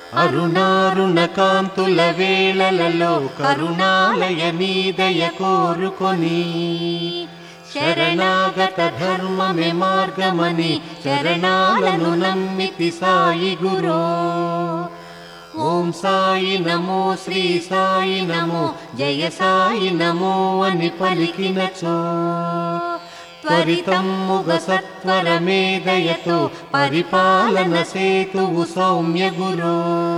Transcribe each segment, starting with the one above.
అరుణారుణ కాంతుల వేళలలో కరుణాలయ నీ దయ కోరుకొని శరణాగత ధర్మమే మార్గమని చరణాలను నమ్మితి సాయి గురో. ఓం సాయి నమో శ్రీ సాయి నమో జయ సాయి నమో అని పలికినచో త్వరితమ్ముగ సత్వరమే దయతో పరిపాలన సేతువు సౌమ్య గురో.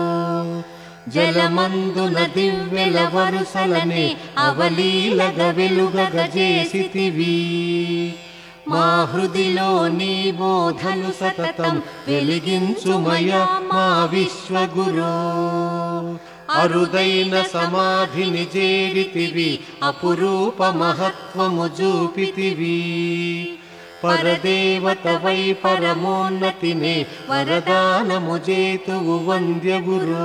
జలమందున దివ్యల వరుసలనే అవలీలగ వెలుగగ చేసితివి. మా హృదిలో నీ బోధలు సతతం వెలిగించుమయా మా విశ్వగురో. అరుదైన సమాధిని చేరితివి అపురూప మహత్వము చూపితివి. పరదేవతవై పరమోన్నతినే వరదానము చేతువు వంద్య గురో.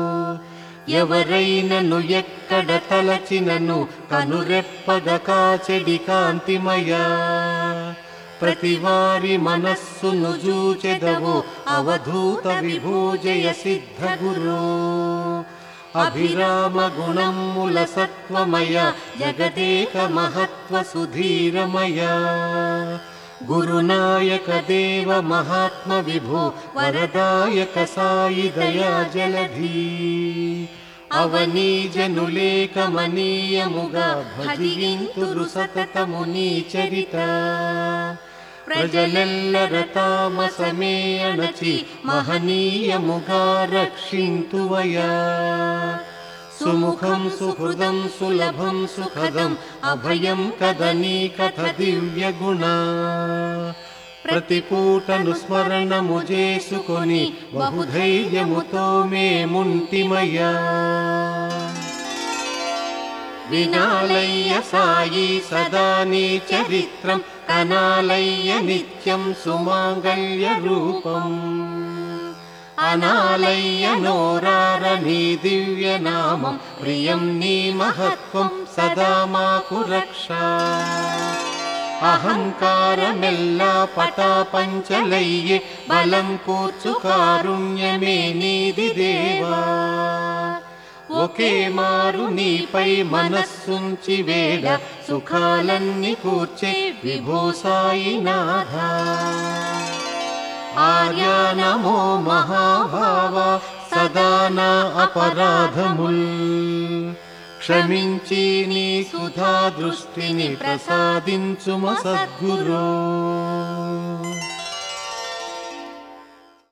ఎవరైనను ఎక్కడ తలచినను కనురెప్పగ కాచెడి కాంతిమయా. ప్రతివారి మనస్సును జూచెదవు అవధూత విభూజయ సిద్ధ గురో. అభిరామ గుణముల సత్వమయ జగదేక మహత్వ సుధీరమయ. గురునాయక దేవ మహాత్మ విభో వరదాయక సాయి దయా జలధి. అవనీ జనులేక మనీయముగా భజింతురు సతతము నీ చరిత. ప్రజలెల్లర తామసమే అణచి మహనీయముగా రక్షింతువయా. సుముఖం సుహృదం సులభం సుఖదం అభయం కదని కథ దివ్య గుణ. ప్రతిపూటను స్మరణము చేసుకొని బహుధైర్యముతో మేముంటిమయా. వినాలయ్య సాయి సదా నీ చరిత్రం కనాలయ్య నిత్యం సుమాంగళ్య రూపం. అనాలయ్య నోరార నీ దివ్య నామం ప్రియం నీ మహత్వం సదా మాకు రక్ష. అహంకారమెల్లా పటాపంచలయ్యే బలం కూర్చు కారుణ్యమే నీది దేవా. ఒకే మారు నీపై మనస్సుంచి వేడ సుఖాలన్నీ కూర్చే విభో సాయినాథ. ఆర్యా నమో మహాభావ సదానా అపరాధముల్ క్షమించి నీ సుధా దృష్టిని ప్రసాదించుమ సద్గురో.